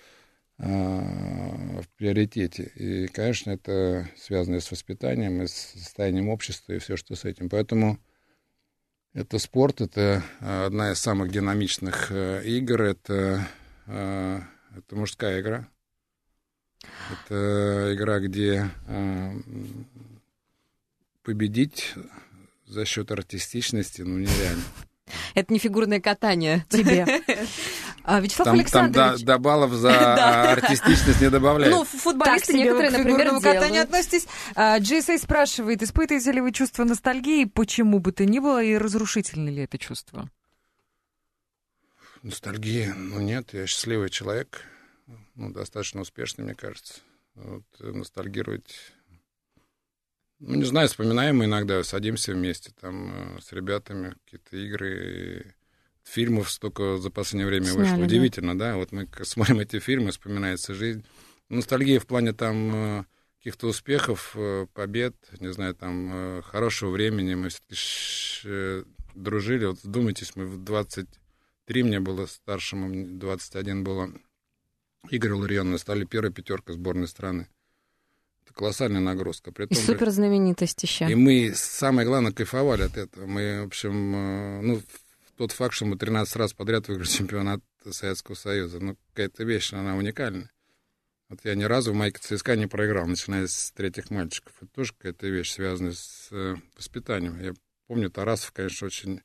в приоритете. И, конечно, это связано с воспитанием, и с состоянием общества, и все, что с этим. Поэтому это спорт, это одна из самых динамичных игр, это мужская игра. Это игра, где победить за счет артистичности, нереально. Это не фигурное катание. Тебе. Вячеслав Александрович. Там до баллов за артистичность не добавляют. Футболисты некоторые, например, делают. Катанию относитесь. GSA спрашивает, испытываете ли вы чувство ностальгии, почему бы то ни было, и разрушительно ли это чувство? Ностальгии? Нет, я счастливый человек, достаточно успешный, мне кажется. Ностальгировать... не знаю, вспоминаем мы иногда, садимся вместе там с ребятами, какие-то игры, фильмов столько за последнее время вышло. Удивительно, да? Вот мы смотрим эти фильмы, вспоминается жизнь. Ностальгия в плане там каких-то успехов, побед, не знаю, там хорошего времени. Мы все-таки дружили. Вот вдумайтесь, мы в 23 мне было, старшему 21 было. Игорь Ларионов, стали первой пятеркой сборной страны. Это колоссальная нагрузка. И супер знаменитость еще. И мы, самое главное, кайфовали от этого. Мы, в общем, тот факт, что мы 13 раз подряд выиграли чемпионат Советского Союза, какая-то вещь, она уникальная. Вот я ни разу в майке ЦСКА не проиграл, начиная с третьих мальчиков. Это тоже какая-то вещь, связанная с воспитанием. Я помню, Тарасов, конечно, очень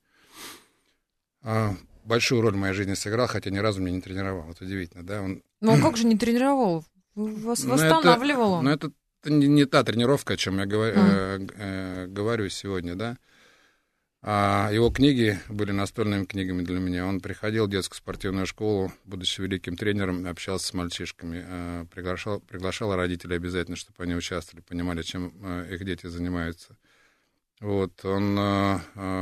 большую роль в моей жизни сыграл, хотя ни разу меня не тренировал. Вот удивительно, да? Он как же не тренировал? Восстанавливал он. Это не та тренировка, о чем я говорю сегодня, да? Его книги были настольными книгами для меня. Он приходил в детскую спортивную школу, будучи великим тренером, общался с мальчишками, приглашал родителей обязательно, чтобы они участвовали, понимали, чем их дети занимаются. Вот, он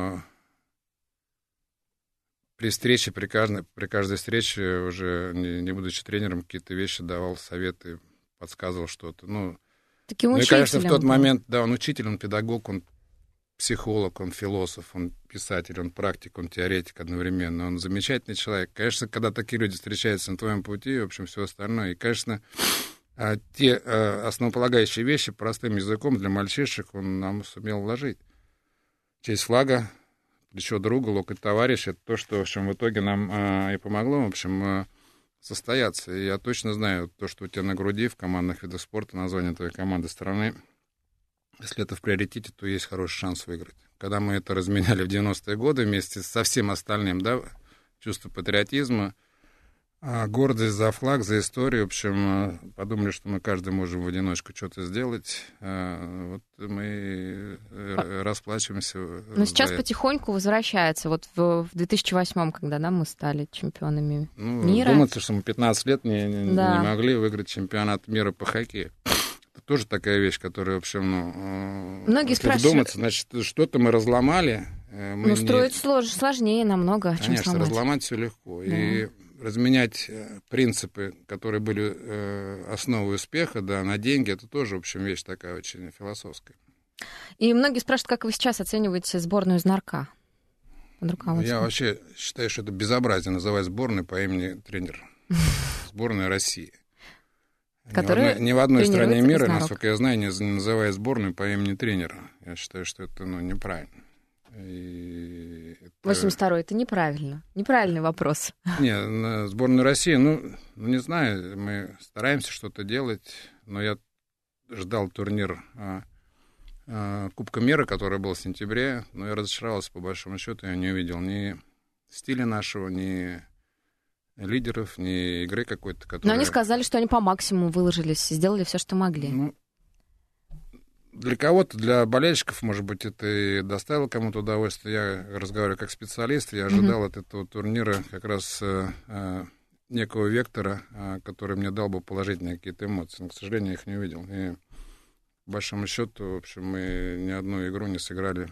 при встрече, при каждой встрече, уже не будучи тренером, какие-то вещи давал, советы, подсказывал что-то. Таким учителем. И, конечно, в тот момент, да, он учитель, он педагог, он психолог, он философ, он писатель, он практик, он теоретик одновременно. Он замечательный человек. Конечно, когда такие люди встречаются на твоем пути, в общем, все остальное. И, конечно, те основополагающие вещи простым языком для мальчишек он нам сумел вложить. Честь флага, плечо друга, локоть товарища — это то, что, в общем, в итоге нам и помогло, в общем, состояться. И я точно знаю, то, что у тебя на груди в командных видах спорта, название твоей команды страны, если это в приоритете, то есть хороший шанс выиграть. Когда мы это разменяли в 90-е годы вместе со всем остальным, да, чувство патриотизма, гордость за флаг, за историю, в общем, подумали, что мы каждый можем в одиночку что-то сделать. Вот мы расплачиваемся. Но сейчас потихоньку возвращается. Вот в 2008-м, когда мы стали чемпионами мира. Думается, что мы 15 лет не могли выиграть чемпионат мира по хоккею. Это тоже такая вещь, которая, в общем, многие спрашивают. Вдуматься, значит, что-то мы разломали. Строить сложнее намного, конечно, чем сломать. Разломать все легко. Да. И разменять принципы, которые были основой успеха, да, на деньги, это тоже, в общем, вещь такая очень философская. И многие спрашивают, как вы сейчас оцениваете сборную из НАРКа? Я вообще считаю, что это безобразие называть сборной по имени тренер. Сборная России. Ни в одной стране мира, насколько я знаю, не называют сборную по имени тренера. Я считаю, что это неправильно. 82-й — это неправильно. Неправильный вопрос. Не, сборную России, не знаю, мы стараемся что-то делать, но я ждал турнир Кубка мира, который был в сентябре, но я разочаровался, по большому счету, я не увидел ни стиля нашего, ни лидеров, ни игры какой-то, которая... Но они сказали, что они по максимуму выложились, сделали все, что могли. Для кого-то, для болельщиков, может быть, это и доставило кому-то удовольствие. Я разговариваю как специалист, я ожидал от этого турнира как раз некого вектора, который мне дал бы положительные какие-то эмоции. Но, к сожалению, я их не увидел. И, по большому счету, в общем, мы ни одну игру не сыграли,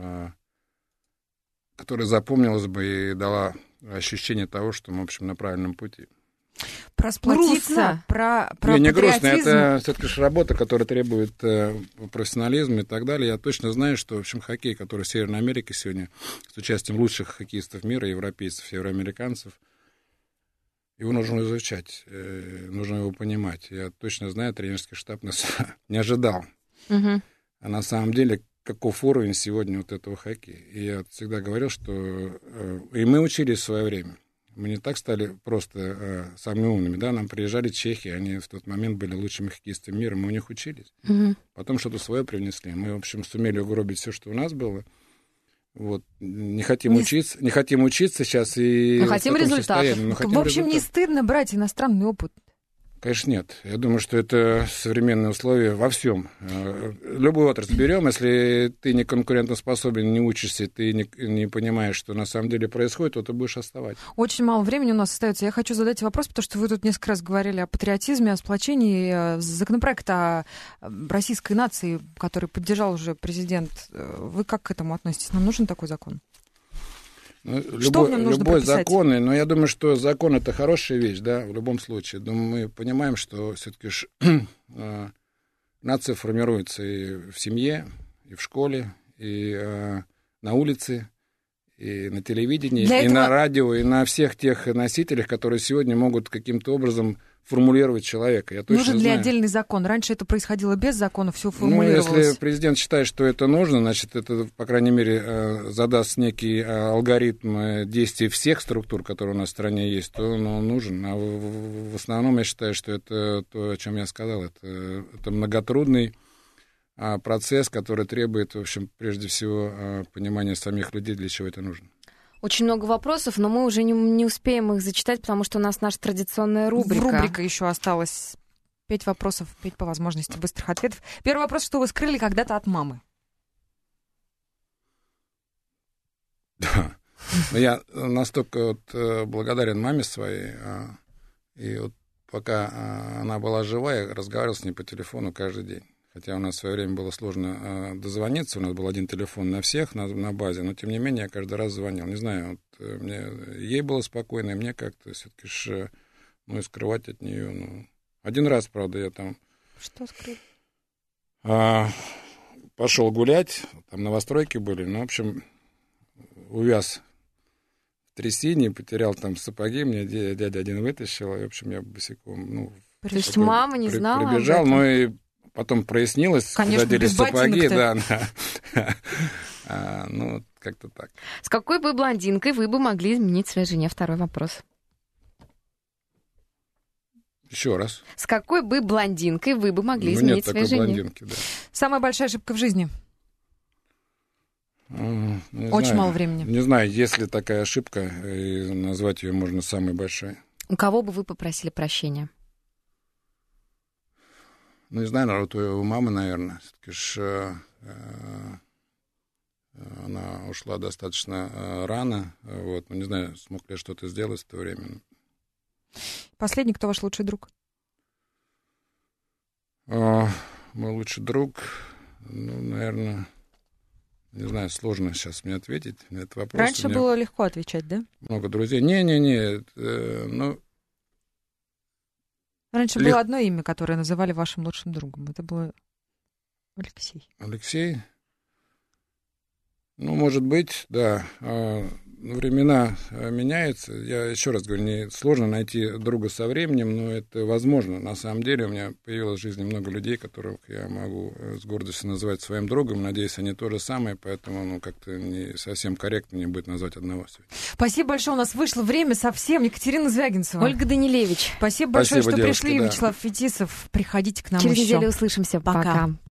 которая запомнилась бы и дала ощущение того, что мы, в общем, на правильном пути. Про сплотиться, про не грустно, это все-таки работа, которая требует профессионализма и так далее. Я точно знаю, что, в общем, хоккей, который в Северной Америке сегодня с участием лучших хоккеистов мира, европейцев, евроамериканцев, его нужно изучать, нужно его понимать. Я точно знаю, тренерский штаб нас не ожидал. А на самом деле, каков уровень сегодня вот этого хоккея. И я всегда говорил, что... И мы учились в свое время. Мы не так стали просто самыми умными, да, нам приезжали чехи, они в тот момент были лучшими хоккеистами мира, мы у них учились. Потом что-то свое привнесли. Мы, в общем, сумели угробить все, что у нас было. Вот. Не хотим учиться сейчас и... Но хотим результатов. В общем, не стыдно брать иностранный опыт? Конечно, нет. Я думаю, что это современные условия во всем. Любую отрасль берем, если ты не конкурентоспособен, не учишься, ты не понимаешь, что на самом деле происходит, то ты будешь отставать. Очень мало времени у нас остается. Я хочу задать вопрос, потому что вы тут несколько раз говорили о патриотизме, о сплочении. Законопроект о российской нации, который поддержал уже президент. Вы как к этому относитесь? Нам нужен такой закон? Любой закон, но я думаю, что закон — это хорошая вещь, да, в любом случае. Но мы понимаем, что все-таки нация формируется и в семье, и в школе, и на улице, и на телевидении, и на радио, и на всех тех носителях, которые сегодня могут каким-то образом формулировать человека. Я точно нужен ли знаю. Отдельный закон? Раньше это происходило без закона, все формулировалось. Если президент считает, что это нужно, значит, это, по крайней мере, задаст некий алгоритм действий всех структур, которые у нас в стране есть, то он нужен. А в основном я считаю, что это то, о чем я сказал. Это многотрудный процесс, который требует, в общем, прежде всего, понимания самих людей, для чего это нужно. Очень много вопросов, но мы уже не успеем их зачитать, потому что у нас наша традиционная рубрика. Рубрика еще осталось. 5 вопросов, 5 по возможности быстрых ответов. Первый вопрос, что вы скрыли когда-то от мамы? Да. Я настолько благодарен маме своей. И вот пока она была жива, я разговаривал с ней по телефону каждый день. Хотя у нас в свое время было сложно дозвониться, у нас был один телефон на всех на базе, но тем не менее я каждый раз звонил. Не знаю, ей было спокойно, и мне как-то все-таки скрывать от нее. Один раз, правда, я там... Что скрыл? Пошел гулять, там новостройки были, в общем, увяз в трясине, потерял там сапоги, мне дядя один вытащил, и, в общем, я босиком, То есть мама не знала? Прибежал, но и потом прояснилось, конечно, куда делись сапоги, да. Как-то так. С какой бы блондинкой вы бы могли изменить своей жене? Второй вопрос. Еще раз. С какой бы блондинкой вы бы могли изменить своей жене? Блондинки, да. Самая большая ошибка в жизни? Очень мало времени. Не знаю, есть ли такая ошибка, и назвать ее можно самой большой. У кого бы вы попросили прощения? Не знаю, у мамы, наверное. Все-таки она ушла достаточно рано. Не знаю, смог ли я что-то сделать в то время. Последний, кто ваш лучший друг? Мой лучший друг, наверное, не знаю, сложно сейчас мне ответить на этот вопрос. Раньше было легко отвечать, да? Много друзей. Не. Раньше было одно имя, которое называли вашим лучшим другом. Это было Алексей. Алексей? Может быть, да. времена меняются. Я еще раз говорю, сложно найти друга со временем, но это возможно. На самом деле у меня появилось в жизни много людей, которых я могу с гордостью называть своим другом. Надеюсь, они то же самое, поэтому как-то не совсем корректно не будет назвать одного сегодня. Спасибо большое. У нас вышло время совсем. Екатерина Звягинцева. Ольга Данилевич. Спасибо большое, что девушки, пришли. Вячеслав Фетисов. Приходите к нам Через еще. неделю услышимся. Пока.